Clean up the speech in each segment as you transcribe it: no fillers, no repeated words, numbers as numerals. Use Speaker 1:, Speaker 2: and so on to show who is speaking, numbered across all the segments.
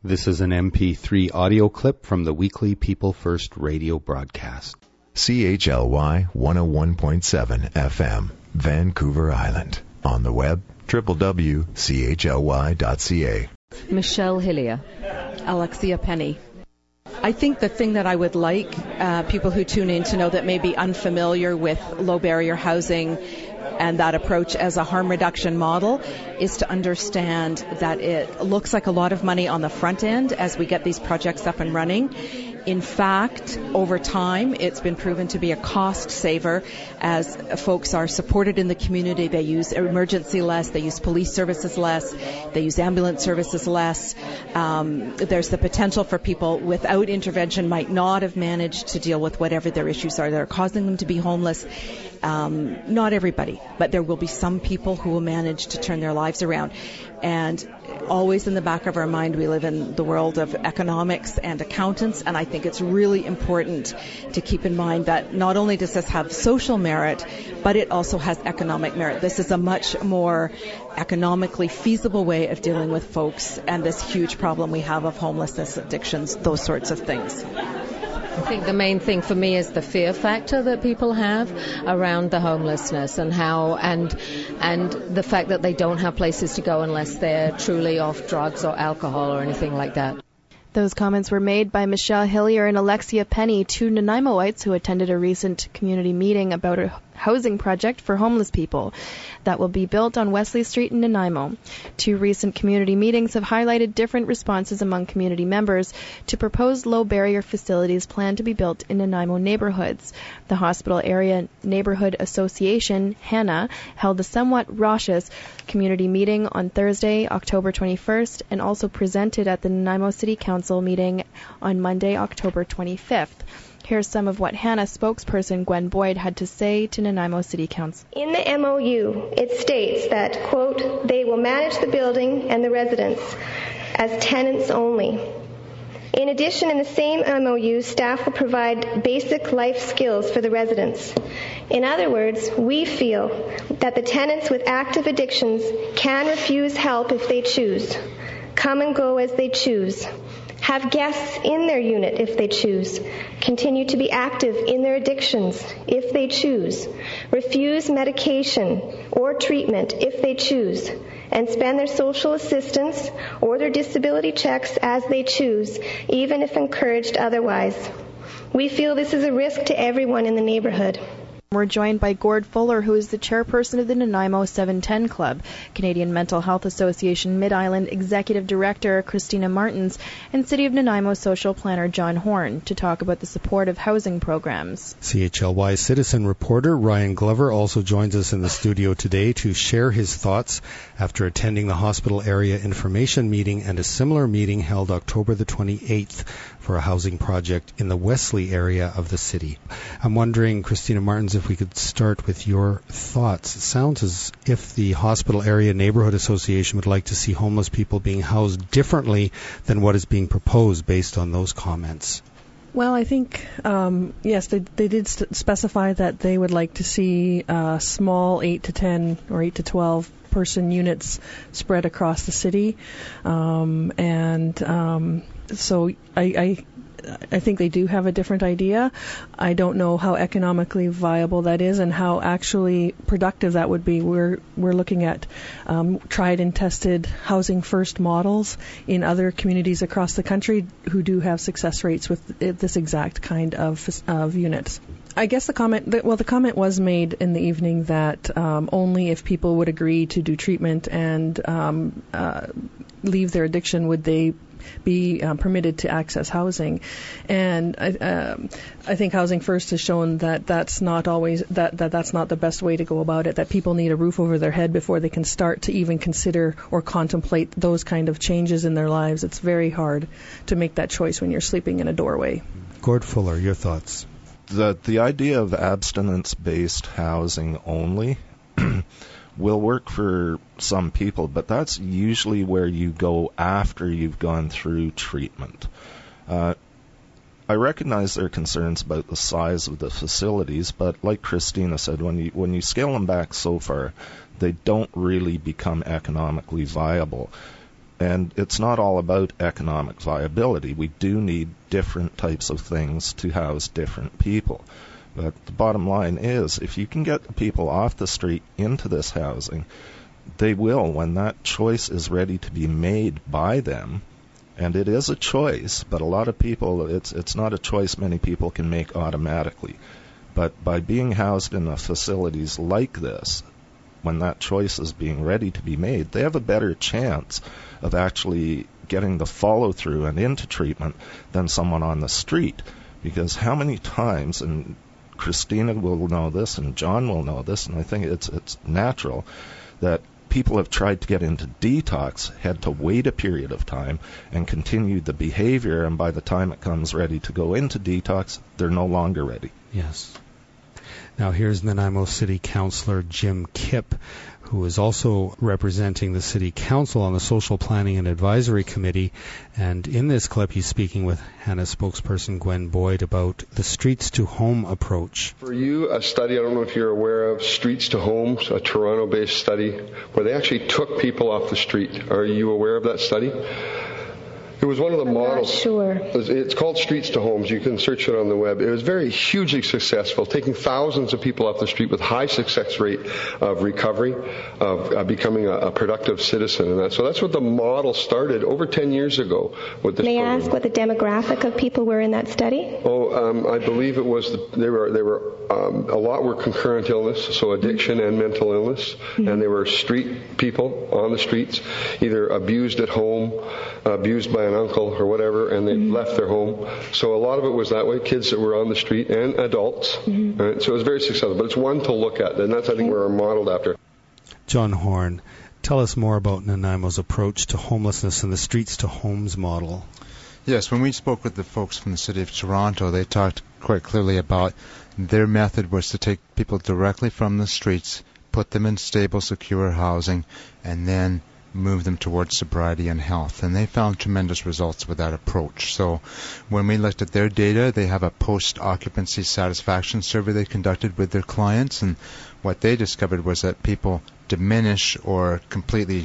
Speaker 1: This is an MP3 audio clip from the weekly People First radio broadcast.
Speaker 2: CHLY 101.7 FM, Vancouver Island. On the web, www.chly.ca.
Speaker 3: Michelle Hillier.
Speaker 4: Alexia Penny. I think the thing that I would like people who tune in to know that may be unfamiliar with low barrier housing and that approach as a harm reduction model is to understand that it looks like a lot of money on the front end as we get these projects up and running. In fact, over time, it's been proven to be a cost saver as folks are supported in the community. They use emergency less, they use police services less, they use ambulance services less. There's the potential for people without intervention might not have managed to deal with whatever their issues are that are causing them to be homeless. Not everybody, but there will be some people who will manage to turn their lives around. And always in the back of our mind, we live in the world of economics and accountants, and I think it's really important to keep in mind that not only does this have social merit, but it also has economic merit. This is a much more economically feasible way of dealing with folks and this huge problem we have of homelessness, addictions, those sorts of things.
Speaker 3: I think the main thing for me is the fear factor that people have around the homelessness and how and the fact that they don't have places to go unless they're truly off drugs or alcohol or anything like that.
Speaker 5: Those comments were made by Michelle Hillier and Alexia Penny, two Nanaimoites who attended a recent community meeting about a housing project for homeless people that will be built on Wesley Street in Nanaimo. Two recent community meetings have highlighted different responses among community members to proposed low-barrier facilities planned to be built in Nanaimo neighborhoods. The Hospital Area Neighborhood Association, HANA, held a somewhat raucous community meeting on Thursday, October 21st, and also presented at the Nanaimo City Council meeting on Monday, October 25th. Here's some of what HANA spokesperson Gwen Boyd had to say to Nanaimo City Council.
Speaker 6: In the MOU, it states that, quote, they will manage the building and the residents as tenants only. In addition, in the same MOU, staff will provide basic life skills for the residents. In other words, we feel that the tenants with active addictions can refuse help if they choose, come and go as they choose, have guests in their unit if they choose, continue to be active in their addictions if they choose, refuse medication or treatment if they choose, and spend their social assistance or their disability checks as they choose, even if encouraged otherwise. We feel this is a risk to everyone in the neighborhood.
Speaker 5: We're joined by Gord Fuller, who is the chairperson of the Nanaimo 710 Club, Canadian Mental Health Association Mid-Island Executive Director Christina Martins, and City of Nanaimo Social Planner John Horn, to talk about the support of housing programs.
Speaker 1: CHLY citizen reporter Ryan Glover also joins us in the studio today to share his thoughts after attending the hospital area information meeting and a similar meeting held October the 28th for a housing project in the Wesley area of the city. I'm wondering, Christina Martins, if we could start with your thoughts. It sounds as if the Hospital Area Neighborhood Association would like to see homeless people being housed differently than what is being proposed based on those comments.
Speaker 7: Well, I think, yes, they did specify that they would like to see small 8 to 10 or 8 to 12 person units spread across the city. So I think they do have a different idea. I don't know how economically viable that is and how actually productive that would be. We're looking at tried and tested housing first models in other communities across the country who do have success rates with this exact kind of units. I guess the comment was made in the evening that only if people would agree to do treatment and leave their addiction would they be permitted to access housing. And I think Housing First has shown that that's not always that's not the best way to go about it, that people need a roof over their head before they can start to even consider or contemplate those kind of changes in their lives. It's very hard to make that choice when you're sleeping in a doorway.
Speaker 1: Gord Fuller, your thoughts?
Speaker 8: The idea of abstinence-based housing only will work for some people, but that's usually where you go after you've gone through treatment. I recognize there are concerns about the size of the facilities, but like Christina said, when you scale them back so far, they don't really become economically viable. And it's not all about economic viability. We do need different types of things to house different people. But the bottom line is, if you can get the people off the street into this housing, they will, when that choice is ready to be made by them. And it is a choice, but a lot of people, it's not a choice many people can make automatically. But by being housed in facilities like this, when that choice is being ready to be made, they have a better chance of actually getting the follow-through and into treatment than someone on the street. Because how many times, and Christina will know this, and John will know this, and I think it's natural, that people have tried to get into detox, had to wait a period of time, and continued the behavior, and by the time it comes ready to go into detox, they're no longer ready.
Speaker 1: Yes. Now here's Nanaimo City Councillor Jim Kipp, who is also representing the City Council on the Social Planning and Advisory Committee. And in this clip, he's speaking with Hannah spokesperson Gwen Boyd about the Streets to Home approach.
Speaker 9: For you, a study, I don't know if you're aware of Streets to Homes, a Toronto-based study, where they actually took people off the street. Are you aware of that study? It was one of the models.
Speaker 6: Not sure.
Speaker 9: It's called Streets to Homes. You can search it on the web. It was very hugely successful, taking thousands of people off the street with high success rate of recovery, of becoming a productive citizen, and that. So that's what the model started over 10 years ago with this program.
Speaker 6: May I ask what the demographic of people were in that study?
Speaker 9: I believe it was they were a lot were concurrent illness, so addiction and mental illness, and they were street people on the streets, either abused at home, abused by an uncle or whatever, and they left their home. So a lot of it was that way, kids that were on the street and adults. Right? So it was very successful, but it's one to look at, and that's, I think, where we're modeled after.
Speaker 1: John Horn, tell us more about Nanaimo's approach to homelessness and the Streets to Homes model.
Speaker 10: Yes, when we spoke with the folks from the City of Toronto, they talked quite clearly about their method was to take people directly from the streets, put them in stable, secure housing, and then move them towards sobriety and health. And they found tremendous results with that approach. So when we looked at their data, they have a post-occupancy satisfaction survey they conducted with their clients, and what they discovered was that people diminish or completely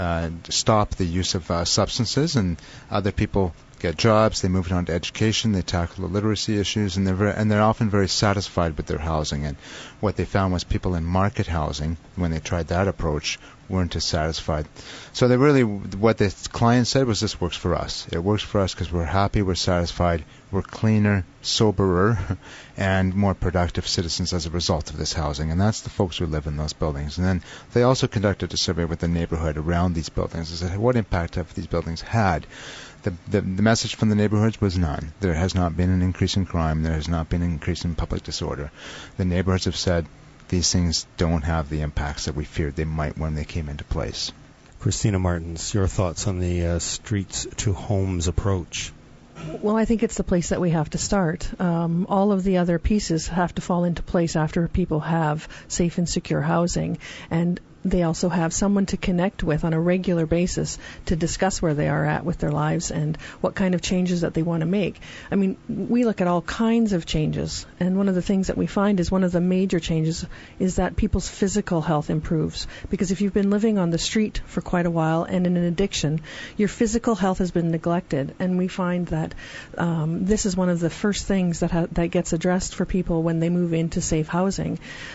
Speaker 10: stop the use of substances, and other people get jobs, they move on to education, they tackle the literacy issues, and they're often very satisfied with their housing. And what they found was people in market housing, when they tried that approach, weren't as satisfied. So they really, what the client said was, this works for us. It works for us because we're happy, we're satisfied, we're cleaner, soberer, and more productive citizens as a result of this housing. And that's the folks who live in those buildings. And then they also conducted a survey with the neighborhood around these buildings. They said, what impact have these buildings had? The message from the neighborhoods was none. There has not been an increase in crime. There has not been an increase in public disorder. The neighborhoods have said these things don't have the impacts that we feared they might when they came into place.
Speaker 1: Christina Martins, your thoughts on the Streets to Homes approach?
Speaker 7: Well, I think it's the place that we have to start. All of the other pieces have to fall into place after people have safe and secure housing, and they also have someone to connect with on a regular basis to discuss where they are at with their lives and what kind of changes that they want to make. I mean, we look at all kinds of changes, and one of the things that we find is one of the major changes is that people's physical health improves. Because if you've been living on the street for quite a while and in an addiction, your physical health has been neglected, and we find that this is one of the first things that gets addressed for people when they move into safe housing.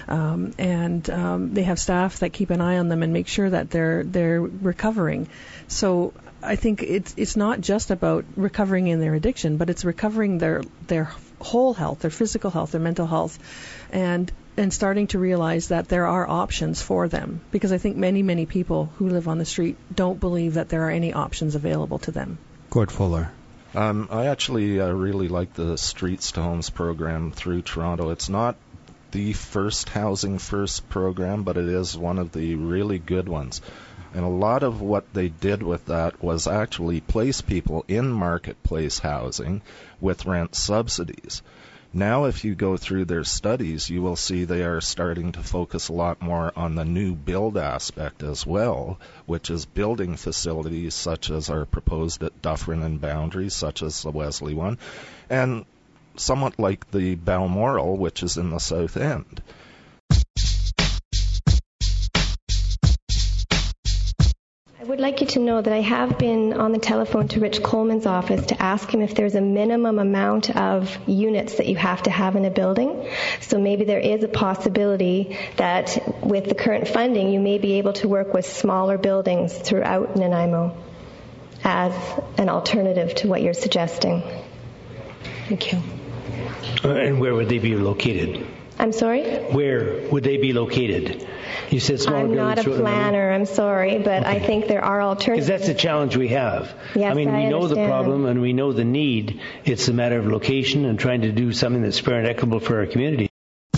Speaker 7: They have staff that keep an eye on them and make sure that they're recovering. So I think it's not just about recovering in their addiction, but it's recovering their whole health, their physical health, their mental health, and starting to realize that there are options for them. Because I think many people who live on the street don't believe that there are any options available to them.
Speaker 1: Gord Fuller.
Speaker 8: I actually really like the Streets to Homes program through Toronto. It's not the first Housing First program, but it is one of the really good ones. And a lot of what they did with that was actually place people in marketplace housing with rent subsidies. Now, if you go through their studies, you will see they are starting to focus a lot more on the new build aspect as well, which is building facilities such as are proposed at Dufferin and Boundary, such as the Wesley one, and somewhat like the Balmoral, which is in the South End.
Speaker 6: I would like you to know that I have been on the telephone to Rich Coleman's office to ask him if there's a minimum amount of units that you have to have in a building. So maybe there is a possibility that with the current funding, you may be able to work with smaller buildings throughout Nanaimo as an alternative to what you're suggesting. Thank you.
Speaker 11: And where would they be located?
Speaker 6: I'm sorry?
Speaker 11: Where would they be located? You said smaller
Speaker 6: I'm
Speaker 11: buildings.
Speaker 6: not a planner, I'm sorry, but okay. I think there are alternatives.
Speaker 11: Because that's the challenge we have.
Speaker 6: Yes,
Speaker 11: we know
Speaker 6: understand.
Speaker 11: the problem and we know the need. It's a matter of location and trying to do something that's fair and equitable for our community.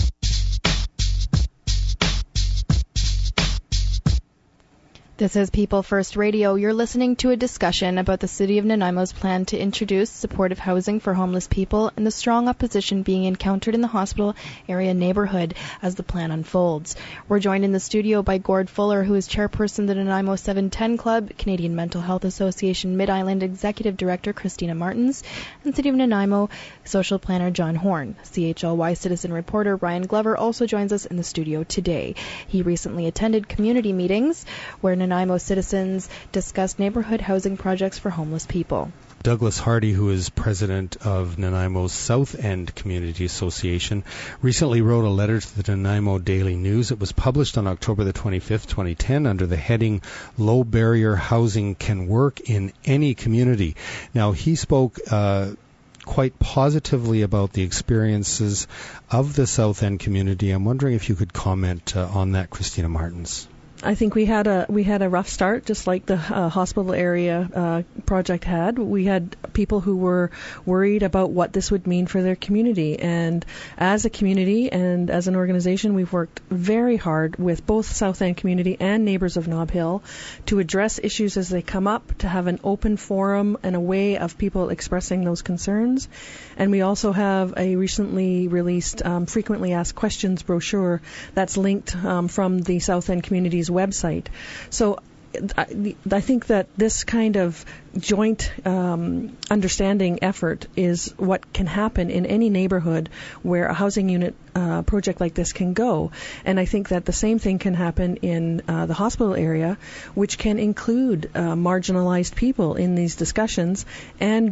Speaker 5: This is People First Radio. You're listening to a discussion about the City of Nanaimo's plan to introduce supportive housing for homeless people and the strong opposition being encountered in the hospital area neighborhood as the plan unfolds. We're joined in the studio by Gord Fuller, who is chairperson of the Nanaimo 710 Club, Canadian Mental Health Association Mid-Island Executive Director Christina Martins, and City of Nanaimo Social Planner John Horn. CHLY citizen reporter Ryan Glover also joins us in the studio today. He recently attended community meetings where Nanaimo citizens discussed neighborhood housing projects for homeless people.
Speaker 1: Douglas Hardy, who is president of Nanaimo's South End Community Association, recently wrote a letter to the Nanaimo Daily News. It was published on October the 25th, 2010, under the heading Low Barrier Housing Can Work in Any Community. Now, he spoke quite positively about the experiences of the South End community. I'm wondering if you could comment on that, Christina Martins.
Speaker 7: I think we had a rough start, just like the hospital area project had. We had people who were worried about what this would mean for their community. And as a community and as an organization, we've worked very hard with both South End community and neighbors of Nob Hill to address issues as they come up, to have an open forum and a way of people expressing those concerns. And we also have a recently released frequently asked questions brochure that's linked from the South End community's website. So I think that this kind of joint understanding effort is what can happen in any neighborhood where a housing unit project like this can go. And I think that the same thing can happen in the hospital area, which can include marginalized people in these discussions and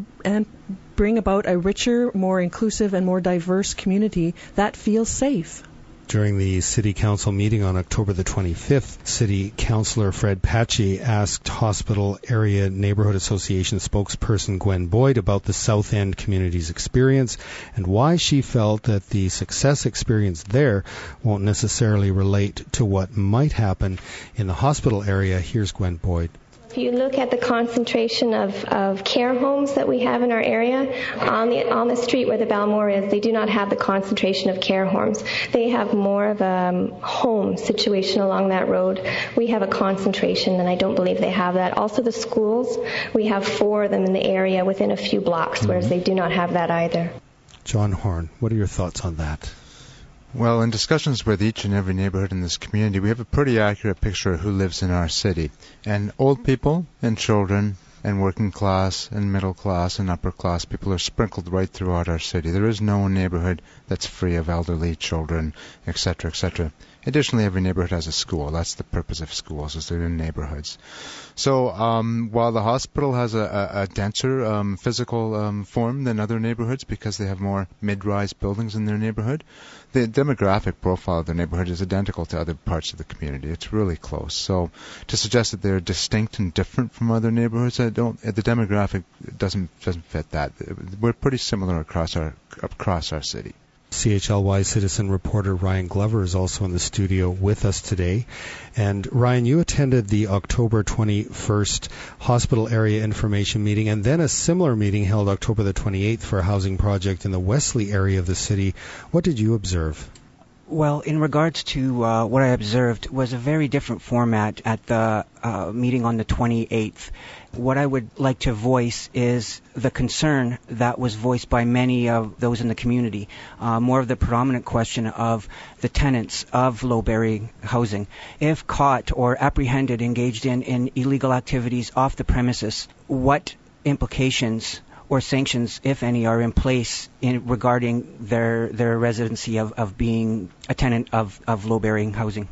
Speaker 7: bring about a richer, more inclusive and more diverse community that feels safe.
Speaker 1: During the City Council meeting on October the 25th, City Councillor Fred Patchy asked Hospital Area Neighborhood Association spokesperson Gwen Boyd about the South End community's experience and why she felt that the success experienced there won't necessarily relate to what might happen in the hospital area. Here's Gwen Boyd.
Speaker 6: If you look at the concentration of care homes that we have in our area, on the street where the Balmore is, they do not have the concentration of care homes. They have more of a home situation along that road. We have a concentration, and I don't believe they have that. Also, the schools, we have 4 of them in the area within a few blocks, whereas they do not have that either.
Speaker 1: John Horn, what are your thoughts on that?
Speaker 10: Well, in discussions with each and every neighborhood in this community, we have a pretty accurate picture of who lives in our city. And old people and children and working class and middle class and upper class people are sprinkled right throughout our city. There is no neighborhood that's free of elderly, children, etc., etc. Additionally, every neighborhood has a school. That's the purpose of schools, is they're in neighborhoods. So while the hospital has a denser physical form than other neighborhoods because they have more mid-rise buildings in their neighborhood, the demographic profile of the neighborhood is identical to other parts of the community. It's really close. So to suggest that they're distinct and different from other neighborhoods, the demographic doesn't fit that. We're pretty similar across our city.
Speaker 1: CHLY citizen reporter Ryan Glover is also in the studio with us today. And Ryan, you attended the October 21st hospital area information meeting and then a similar meeting held October the 28th for a housing project in the Wesley area of the city. What did you observe?
Speaker 12: Well, in regards to what I observed was a very different format at the meeting on the 28th. What I would like to voice is the concern that was voiced by many of those in the community, more of the predominant question of the tenants of low-barrier housing. If caught or apprehended engaged in illegal activities off the premises, what implications or sanctions, if any, are in place regarding their residency of being a tenant of low-bearing housing?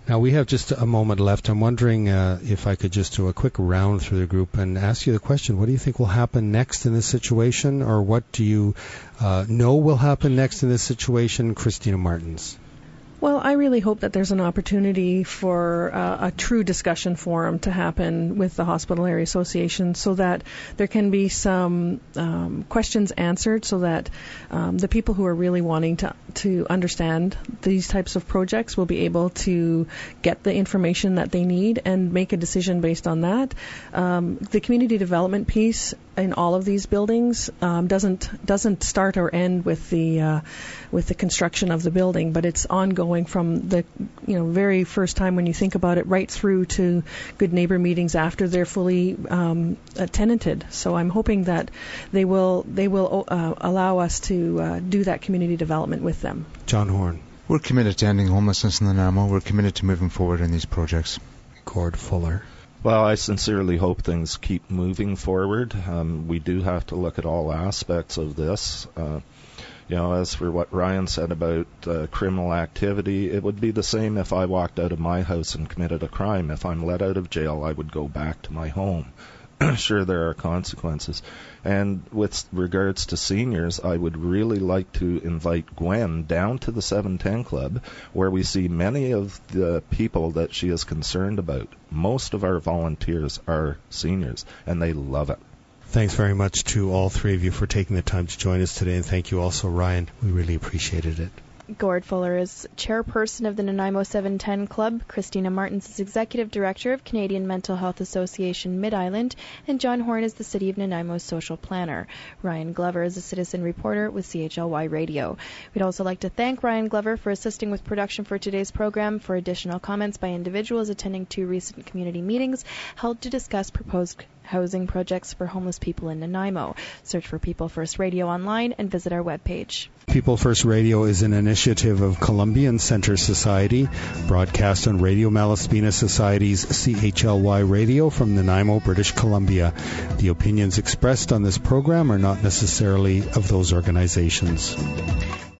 Speaker 1: Now, we have just a moment left. I'm wondering if I could just do a quick round through the group and ask you the question, what do you think will happen next in this situation, or what do you know will happen next in this situation? Christina Martins.
Speaker 7: Well, I really hope that there's an opportunity for a true discussion forum to happen with the Hospital Area Association so that there can be some questions answered so that the people who are really wanting to understand these types of projects will be able to get the information that they need and make a decision based on that. The community development piece in all of these buildings doesn't start or end with the construction of the building, but it's ongoing from the very first time when you think about it right through to good neighbor meetings after they're fully tenanted. So I'm hoping that they will allow us to do that community development with them.
Speaker 1: John Horn.
Speaker 10: We're committed to ending homelessness in Nanaimo. We're committed to moving forward in these projects.
Speaker 1: Gord Fuller.
Speaker 8: Well, I sincerely hope things keep moving forward. We do have to look at all aspects of this. As for what Ryan said about criminal activity, it would be the same if I walked out of my house and committed a crime. If I'm let out of jail, I would go back to my home. Sure, there are consequences. And with regards to seniors, I would really like to invite Gwen down to the 710 Club, where we see many of the people that she is concerned about. Most of our volunteers are seniors, and they love it.
Speaker 1: Thanks very much to all three of you for taking the time to join us today, and thank you also, Ryan. We really appreciated it.
Speaker 5: Gord Fuller is chairperson of the Nanaimo 710 Club, Christina Martins is executive director of Canadian Mental Health Association Mid-Island, and John Horn is the City of Nanaimo's social planner. Ryan Glover is a citizen reporter with CHLY Radio. We'd also like to thank Ryan Glover for assisting with production for today's program. For additional comments by individuals attending 2 recent community meetings held to discuss proposed housing projects for homeless people in Nanaimo. Search for People First Radio online and visit our webpage.
Speaker 1: People First Radio is an initiative of Columbian Centre Society, broadcast on Radio Malaspina Society's CHLY Radio from Nanaimo, British Columbia. The opinions expressed on this program are not necessarily of those organizations.